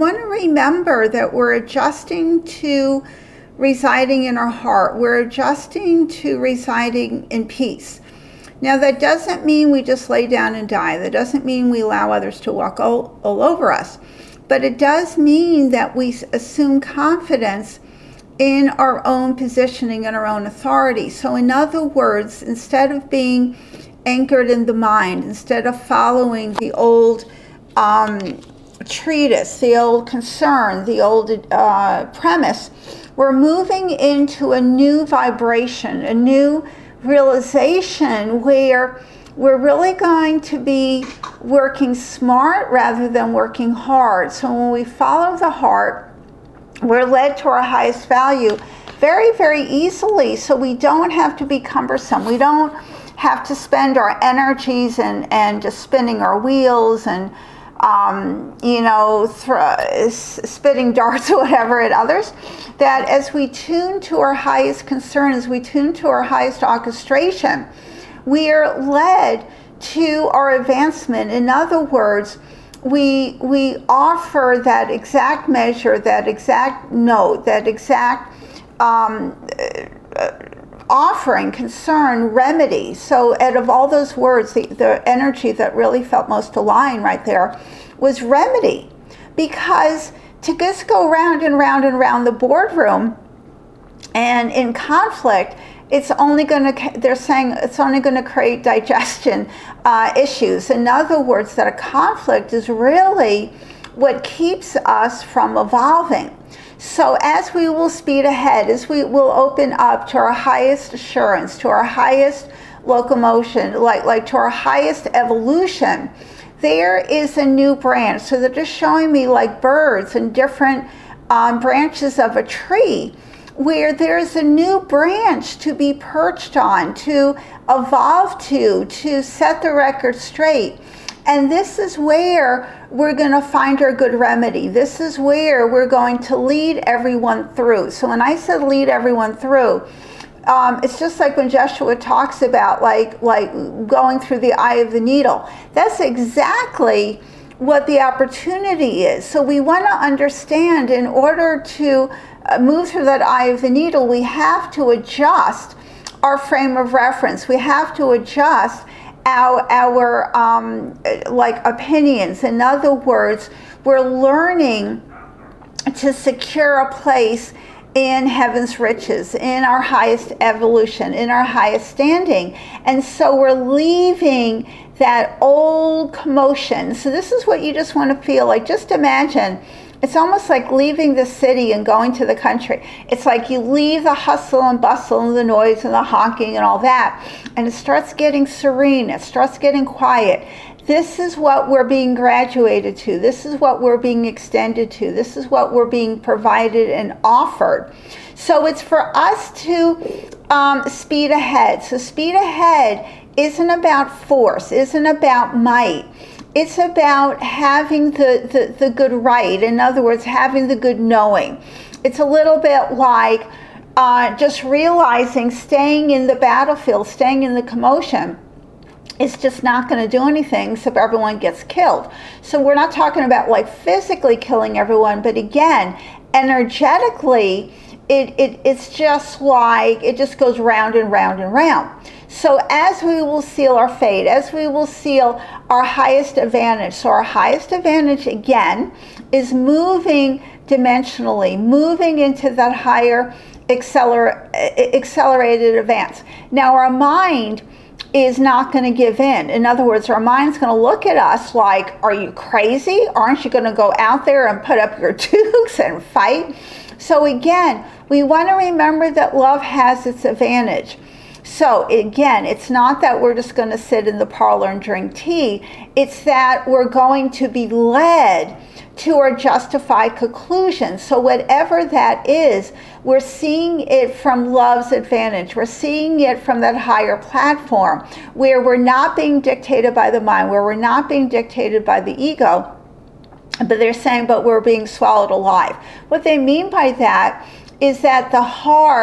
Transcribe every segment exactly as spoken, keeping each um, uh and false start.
want to remember that we're adjusting to residing in our heart. We're adjusting to residing in peace. Now, that doesn't mean we just lay down and die. That doesn't mean we allow others to walk all, all over us. But it does mean that we assume confidence in our own positioning and our own authority. So in other words, instead of being anchored in the mind, instead of following the old um, treatise, the old concern, the old uh, premise, we're moving into a new vibration, a new realization where we're really going to be working smart rather than working hard. So when we follow the heart, we're led to our highest value very, very easily. So we don't have to be cumbersome. We don't have to spend our energies and, and just spinning our wheels and, um, you know, th- spitting darts or whatever at others. That as we tune to our highest concern, as we tune to our highest orchestration, we are led to our advancement. In other words, we we offer that exact measure, that exact note, that exact um, uh, offering, concern, remedy. So out of all those words, the, the energy that really felt most aligned right there was remedy. Because to just go round and round and round the boardroom and in conflict, it's only going to, they're saying it's only going to create digestion uh, issues. In other words, that a conflict is really what keeps us from evolving. So as we will speed ahead, as we will open up to our highest assurance, to our highest locomotion, like, like to our highest evolution, there is a new branch. So they're just showing me like birds and different um, branches of a tree, where there's a new branch to be perched on, to evolve to, to set the record straight. And this is where we're going to find our good remedy. This is where we're going to lead everyone through. So when I said lead everyone through, um, it's just like when Joshua talks about like, like going through the eye of the needle. That's exactly what the opportunity is. So we want to understand, in order to move through that eye of the needle, we have to adjust our frame of reference. We have to adjust our our um, like opinions. In other words, we're learning to secure a place in heaven's riches, in our highest evolution, in our highest standing. And so we're leaving that old commotion. So this is what you just want to feel like. Just imagine, it's almost like leaving the city and going to the country. It's like you leave the hustle and bustle and the noise and the honking and all that, and it starts getting serene, it starts getting quiet. This is what we're being graduated to. This is what we're being extended to. This is what we're being provided and offered. So it's for us to um, speed ahead. So speed ahead isn't about force, isn't about might. It's about having the, the, the good right. In other words, having the good knowing. It's a little bit like uh, just realizing staying in the battlefield, staying in the commotion, it's just not going to do anything except everyone gets killed. So we're not talking about like physically killing everyone, but again, energetically, it, it it's just like, it just goes round and round and round. So as we will seal our fate, as we will seal our highest advantage, so our highest advantage again is moving dimensionally, moving into that higher acceler- accelerated advance. Now our mind is not going to give in. In other words, our mind's going to look at us like, are you crazy? Aren't you going to go out there and put up your dukes and fight? So again, we want to remember that love has its advantage. So again, it's not that we're just going to sit in the parlor and drink tea. It's that we're going to be led to our justified conclusion. So whatever that is, we're seeing it from love's advantage. We're seeing it from that higher platform where we're not being dictated by the mind, where we're not being dictated by the ego, but they're saying, but we're being swallowed alive. What they mean by that is that the heart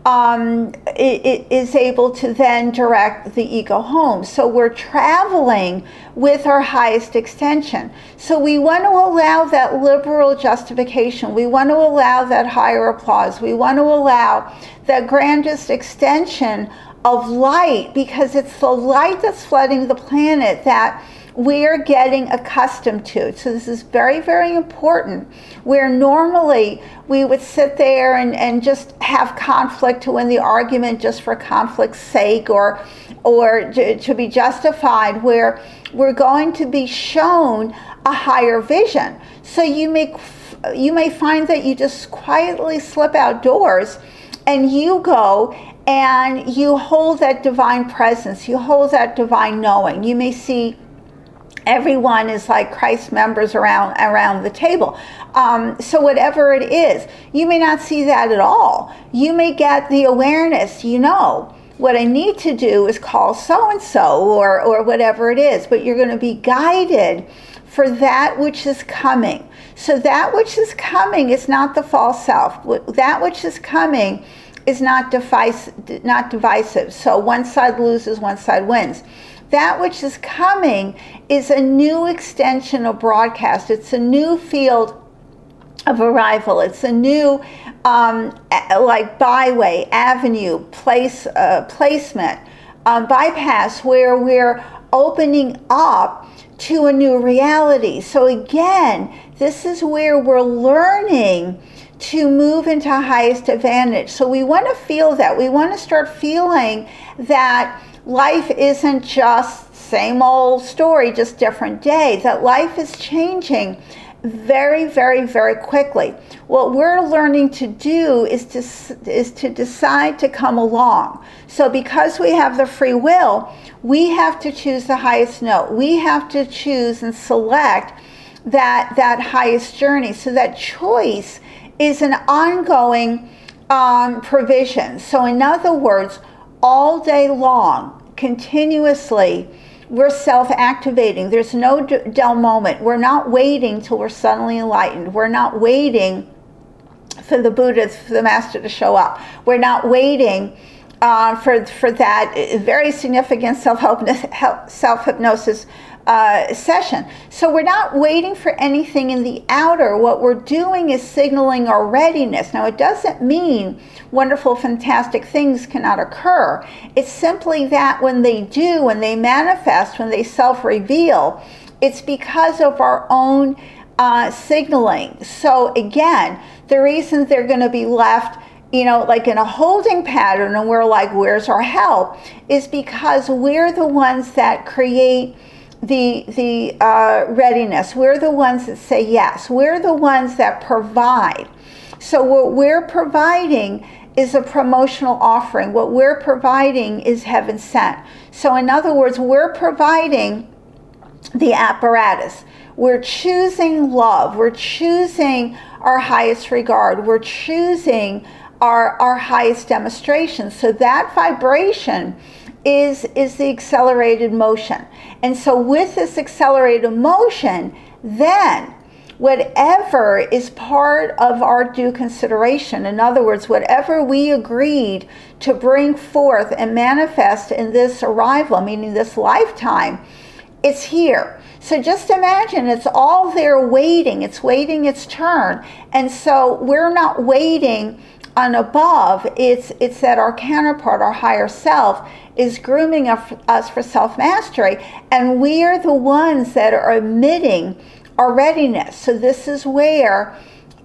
um, it, it is able to then direct the ego home. So we're traveling with our highest extension. So we want to allow that liberal justification. We want to allow that higher applause. We want to allow that grandest extension of light, because it's the light that's flooding the planet that we're getting accustomed to. So this is very, very important. Where normally we would sit there and, and just have conflict to win the argument just for conflict's sake, or or to, to be justified, where we're going to be shown a higher vision. So you may, you may find that you just quietly slip outdoors and you go and you hold that divine presence, you hold that divine knowing. You may see everyone is like Christ members around around the table. Um, so whatever it is, you may not see that at all. You may get the awareness, you know, what I need to do is call so-and-so, or, or whatever it is, but you're going to be guided for that which is coming. So that which is coming is not the false self. That which is coming is not device, not divisive. So one side loses, one side wins. That which is coming is a new extension of broadcast. It's a new field of arrival. It's a new, um, like byway, avenue, place, uh, placement, um, bypass, where we're opening up to a new reality. So again, this is where we're learning to move into highest advantage. So we want to feel that. We want to start feeling that life isn't just same old story, just different day, that life is changing very, very, very quickly. What we're learning to do is to, is to decide to come along. So because we have the free will, we have to choose the highest note. We have to choose and select that, that highest journey. So that choice is an ongoing um, provision. So in other words, all day long, continuously, we're self-activating. There's no d- dull moment. We're not waiting till we're suddenly enlightened. We're not waiting for the Buddha, for the Master to show up. We're not waiting uh, for, for that very significant self-hypnosis uh, session. So we're not waiting for anything in the outer. What we're doing is signaling our readiness. Now, it doesn't mean wonderful, fantastic things cannot occur. It's simply that when they do, when they manifest, when they self-reveal, it's because of our own uh, signaling. So again, the reason they're going to be left, you know, like in a holding pattern, and we're like, where's our help, is because we're the ones that create the the uh, readiness. We're the ones that say yes. We're the ones that provide. So what we're providing is a promotional offering. What we're providing is heaven sent. So in other words, we're providing the apparatus. We're choosing love. We're choosing our highest regard. We're choosing our, our highest demonstration. So that vibration is, is the accelerated motion. And so with this accelerated motion, then whatever is part of our due consideration, in other words, whatever we agreed to bring forth and manifest in this arrival, meaning this lifetime, it's here. So just imagine it's all there waiting. It's waiting its turn. And so we're not waiting on above. It's, it's that our counterpart, our higher self, is grooming us for self-mastery. And we are the ones that are emitting our readiness. So this is where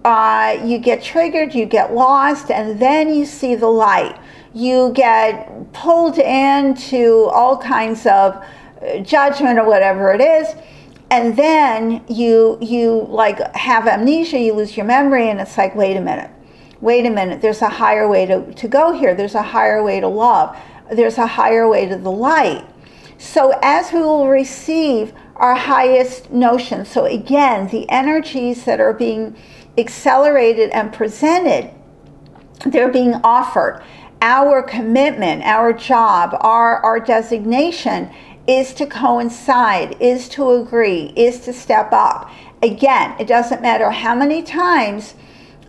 uh, you get triggered, you get lost, and then you see the light. You get pulled into all kinds of judgment or whatever it is, and then you you like have amnesia, you lose your memory, and it's like, wait a minute, wait a minute, there's a higher way to, to go here. There's a higher way to love. There's a higher way to the light. So as we will receive our highest notion, so again, the energies that are being accelerated and presented, they're being offered. Our commitment, our job, our, our designation is to coincide, is to agree, is to step up. Again, it doesn't matter how many times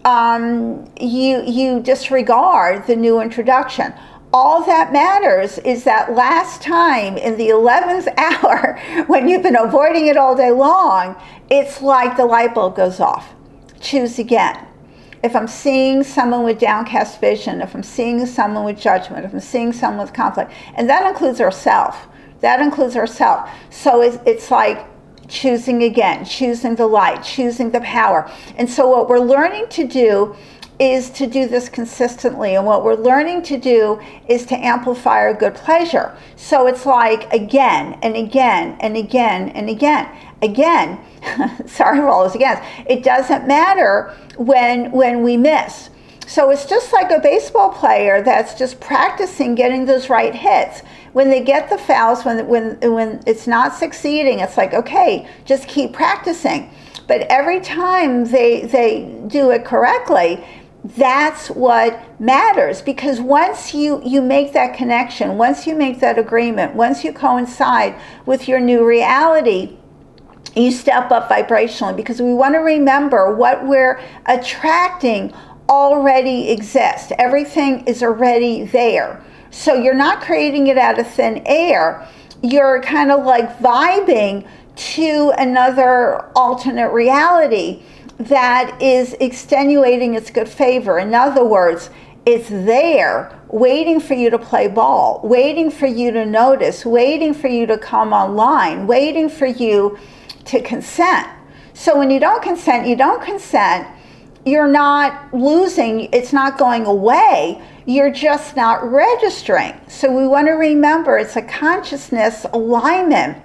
um, you, you disregard the new introduction. All that matters is that last time in the eleventh hour, when you've been avoiding it all day long, it's like the light bulb goes off. Choose again. If I'm seeing someone with downcast vision, if I'm seeing someone with judgment, if I'm seeing someone with conflict, and that includes ourselves. That includes ourselves. So it's, it's like choosing again, choosing the light, choosing the power. And so what we're learning to do is to do this consistently, and what we're learning to do is to amplify our good pleasure. So it's like again and again and again and again. Again, sorry for all those again. It doesn't matter when when we miss. So it's just like a baseball player that's just practicing getting those right hits. When they get the fouls, when when when it's not succeeding, it's like, okay, just keep practicing. But every time they they do it correctly, that's what matters, because once you, you make that connection, once you make that agreement, once you coincide with your new reality, you step up vibrationally, because we want to remember what we're attracting already exists. Everything is already there. So you're not creating it out of thin air. You're kind of like vibing to another alternate reality that is extenuating its good favor. In other words, it's there waiting for you to play ball, waiting for you to notice, waiting for you to come online, waiting for you to consent. So when you don't consent, you don't consent, you're not losing, it's not going away, you're just not registering. So we want to remember it's a consciousness alignment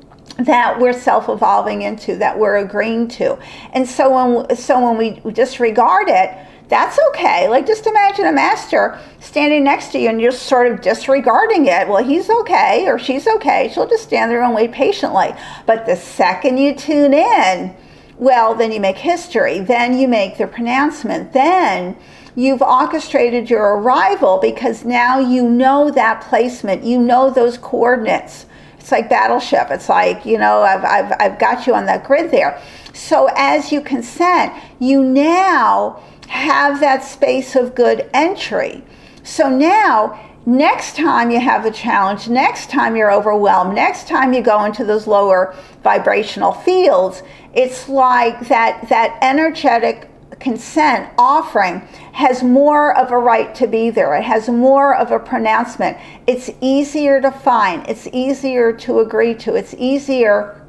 that we're self-evolving into, that we're agreeing to. And so when, so when we disregard it, that's okay. Like, just imagine a master standing next to you and you're sort of disregarding it. Well, he's okay or she's okay. She'll just stand there and wait patiently. But the second you tune in, well, then you make history. Then you make the pronouncement. Then you've orchestrated your arrival, because now you know that placement. You know those coordinates. It's like Battleship. It's like, you know, I've, I've, I've got you on that grid there. So as you consent, you now have that space of good entry. So now, next time you have a challenge, next time you're overwhelmed, next time you go into those lower vibrational fields, it's like that, that energetic consent offering has more of a right to be there. It has more of a pronouncement. It's easier to find. It's easier to agree to. It's easier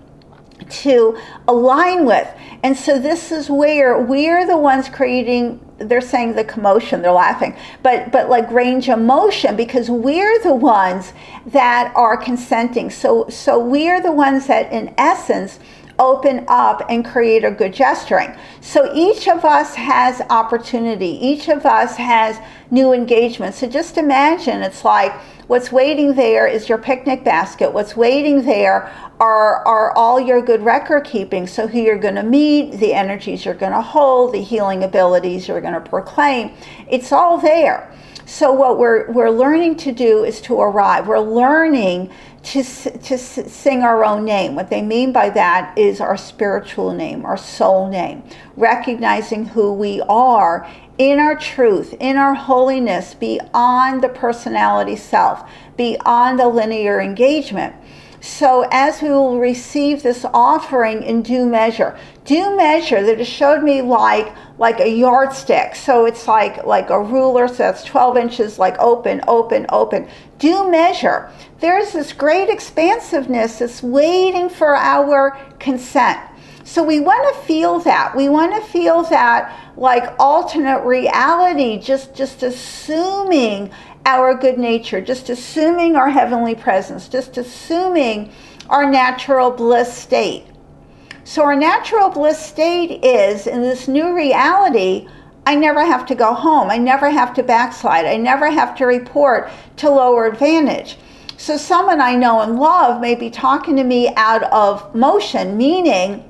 to align with. And so this is where we're the ones creating, they're saying the commotion, they're laughing, but but like range of motion, because we're the ones that are consenting. So so we're the ones that in essence open up and create a good gesturing. So each of us has opportunity. Each of us has new engagement. So just imagine, it's like what's waiting there is your picnic basket. What's waiting there are, are all your good record keeping. So who you're going to meet, the energies you're going to hold, the healing abilities you're going to proclaim. It's all there. So what we're we're learning to do is to arrive. We're learning to to sing our own name. What they mean by that is our spiritual name, our soul name, recognizing who we are in our truth, in our holiness, beyond the personality self, beyond the linear engagement. So as we will receive this offering in due measure, due measure that has showed me like like a yardstick. So it's like like a ruler, so that's twelve inches, like open, open, open. Due measure. There's this great expansiveness that's waiting for our consent. So we want to feel that. We want to feel that like alternate reality, just, just assuming our good nature, just assuming our heavenly presence, just assuming our natural bliss state. So our natural bliss state is, in this new reality, I never have to go home. I never have to backslide. I never have to report to lower advantage. So someone I know and love may be talking to me out of motion, meaning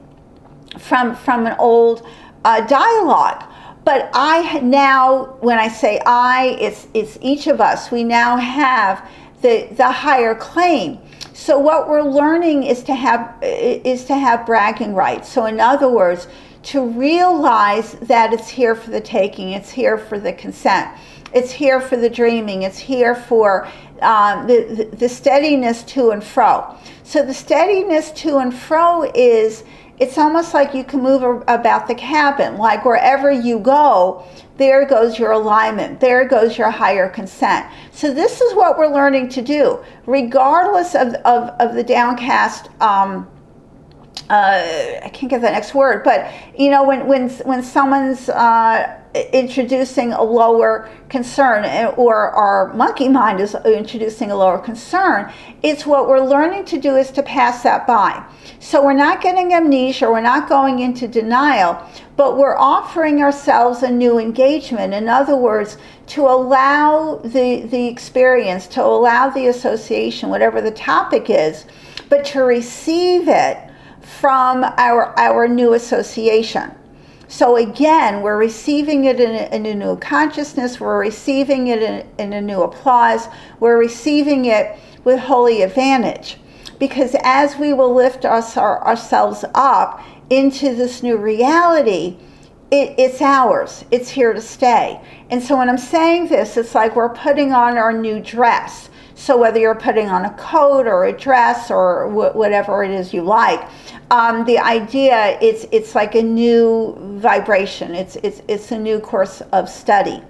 from, from an old uh, dialogue. But I now, when I say I, it's it's each of us. We now have the the higher claim. So what we're learning is to have is to have bragging rights. So in other words, to realize that it's here for the taking, it's here for the consent, it's here for the dreaming, it's here for um, the, the, the steadiness to and fro. So the steadiness to and fro is, it's almost like you can move about the cabin, like wherever you go, there goes your alignment, there goes your higher consent. So this is what we're learning to do, regardless of, of, of the downcast, um, uh, I can't get the next word, but you know, when, when, when someone's uh, introducing a lower concern, or our monkey mind is introducing a lower concern, it's what we're learning to do is to pass that by. So we're not getting amnesia, we're not going into denial, but we're offering ourselves a new engagement. In other words, to allow the, the experience, to allow the association, whatever the topic is, but to receive it from our, our new association. So again, we're receiving it in a, in a new consciousness, we're receiving it in, in a new applause, we're receiving it with holy advantage. Because as we will lift us, our, ourselves up into this new reality, it, it's ours, it's here to stay. And so when I'm saying this, it's like we're putting on our new dress. So whether you're putting on a coat or a dress or wh- whatever it is you like, um, the idea, it's it's like a new vibration. It's, it's, it's a new course of study.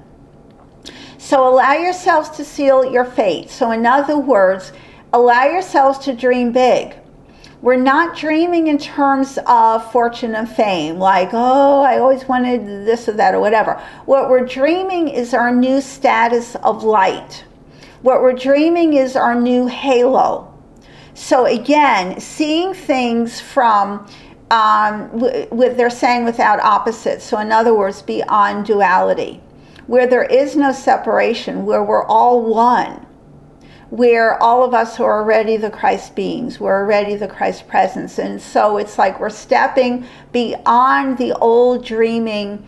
So allow yourselves to seal your fate. So in other words, allow yourselves to dream big. We're not dreaming in terms of fortune and fame, like, oh, I always wanted this or that or whatever. What we're dreaming is our new status of light. What we're dreaming is our new halo. So again, seeing things from, um, with they're saying without opposites. So in other words, beyond duality, where there is no separation, where we're all one, where all of us are already the Christ beings, we're already the Christ presence. And so it's like we're stepping beyond the old dreaming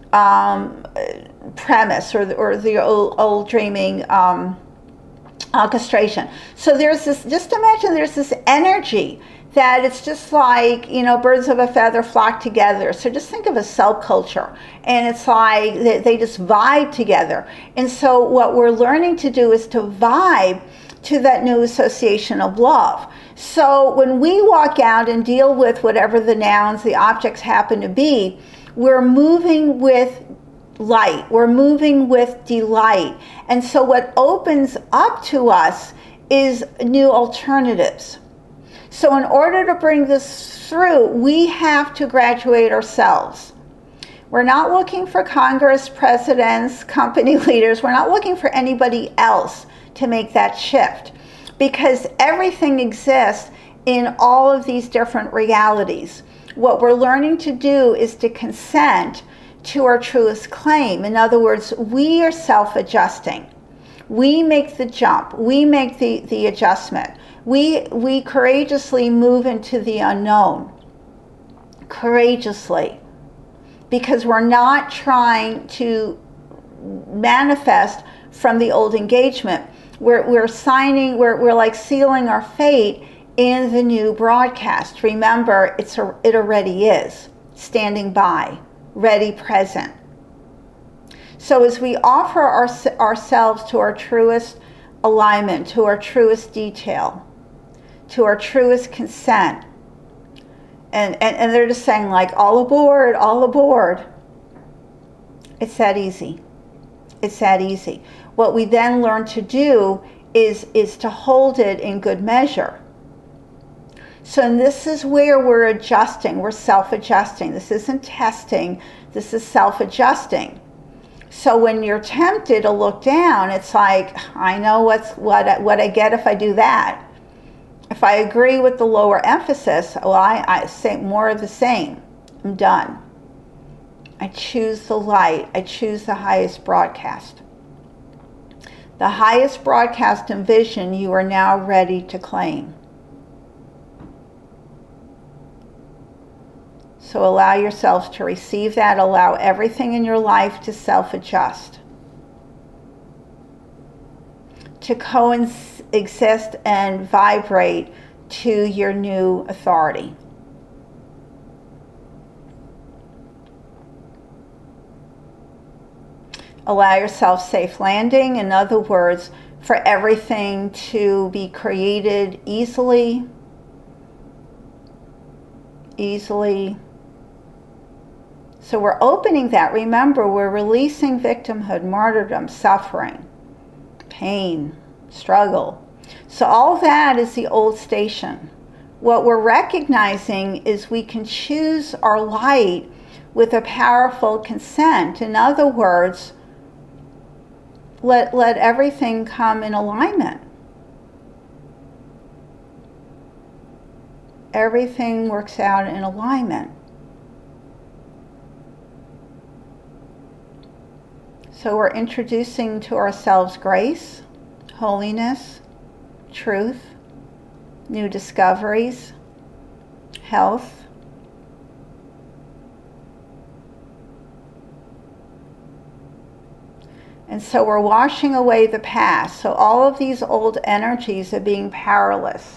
um, premise, or the, or the old, old dreaming um, orchestration. So there's this, just imagine there's this energy that it's just like, you know, birds of a feather flock together. So just think of a cell culture, and it's like they, they just vibe together. And so what we're learning to do is to vibe to that new association of love. So when we walk out and deal with whatever the nouns, the objects happen to be, we're moving with light, we're moving with delight. And so what opens up to us is new alternatives. So in order to bring this through, we have to graduate ourselves. We're not looking for Congress, presidents, company leaders. We're not looking for anybody else to make that shift, because everything exists in all of these different realities. What we're learning to do is to consent to our truest claim. In other words, we are self-adjusting. We make the jump. We make the, the adjustment. We, we courageously move into the unknown. Courageously. Because we're not trying to manifest from the old engagement. We're, we're signing, we're, we're like sealing our fate in the new broadcast. Remember, it's a, it already is. Standing by. Ready, present. So as we offer our, ourselves to our truest alignment, to our truest detail, to our truest consent, and, and, and they're just saying like, all aboard, all aboard. It's that easy. It's that easy. What we then learn to do is, is to hold it in good measure. So this is where we're adjusting, we're self-adjusting. This isn't testing, this is self-adjusting. So when you're tempted to look down, it's like, I know what's what, what I get if I do that. If I agree with the lower emphasis, well, I, I say more of the same. I'm done. I choose the light, I choose the highest broadcast. The highest broadcast and vision you are now ready to claim. So allow yourselves to receive that. Allow everything in your life to self-adjust, to coexist and vibrate to your new authority. Allow yourself safe landing. In other words, for everything to be created easily, easily. So we're opening that. Remember, we're releasing victimhood, martyrdom, suffering, pain, struggle. So all that is the old station. What we're recognizing is we can choose our light with a powerful consent. In other words, let, let everything come in alignment. Everything works out in alignment. So we're introducing to ourselves grace, holiness, truth, new discoveries, health. And so we're washing away the past. So all of these old energies are being powerless.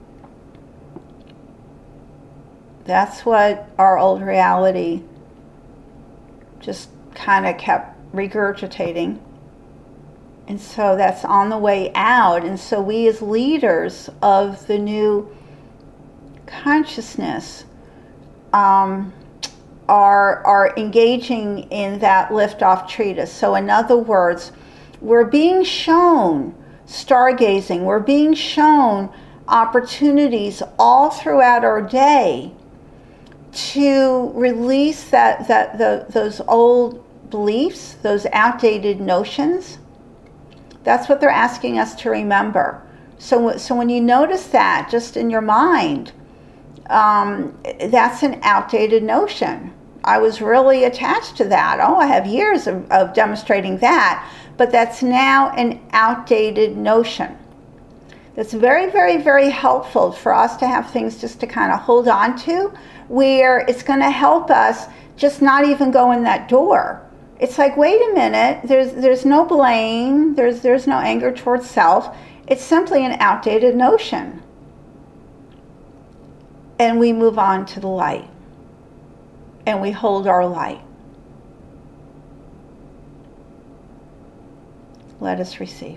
That's what our old reality just kind of kept regurgitating. And so that's on the way out. And so we as leaders of the new consciousness um, are, are engaging in that liftoff treatise. So in other words, we're being shown stargazing. We're being shown opportunities all throughout our day to release that, that the, those old beliefs, those outdated notions. That's what they're asking us to remember. So, so when you notice that just in your mind, um, that's an outdated notion. I was really attached to that. Oh, I have years of, of demonstrating that, but that's now an outdated notion. That's very, very, very helpful for us to have things just to kind of hold on to, where it's going to help us just not even go in that door. It's like, wait a minute, there's there's no blame, there's there's no anger towards self. It's simply an outdated notion. And we move on to the light. And we hold our light. Let us receive.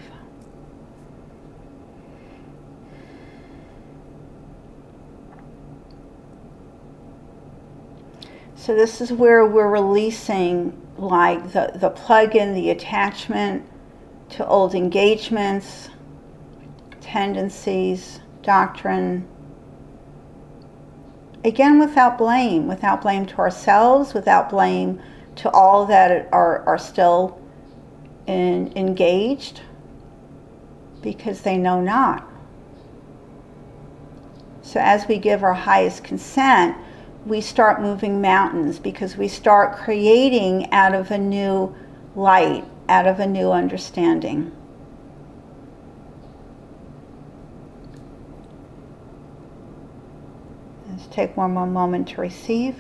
So this is where we're releasing like the, the plug-in, the attachment to old engagements, tendencies, doctrine. Again, without blame, without blame to ourselves, without blame to all that are, are still in, engaged, because they know not. So as we give our highest consent, we start moving mountains, because we start creating out of a new light, out of a new understanding. Let's take one more moment to receive.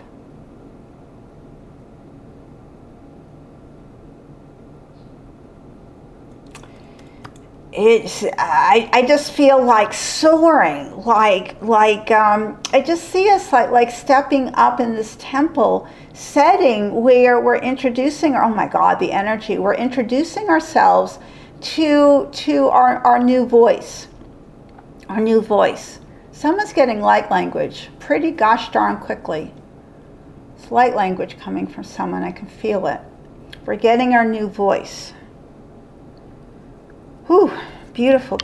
It's, I, I just feel like soaring, like, like um, I just see us like, like stepping up in this temple setting where we're introducing, oh my God, the energy, we're introducing ourselves to, to our, our new voice, our new voice. Someone's getting light language pretty gosh darn quickly. It's light language coming from someone, I can feel it. We're getting our new voice. Whew, beautiful.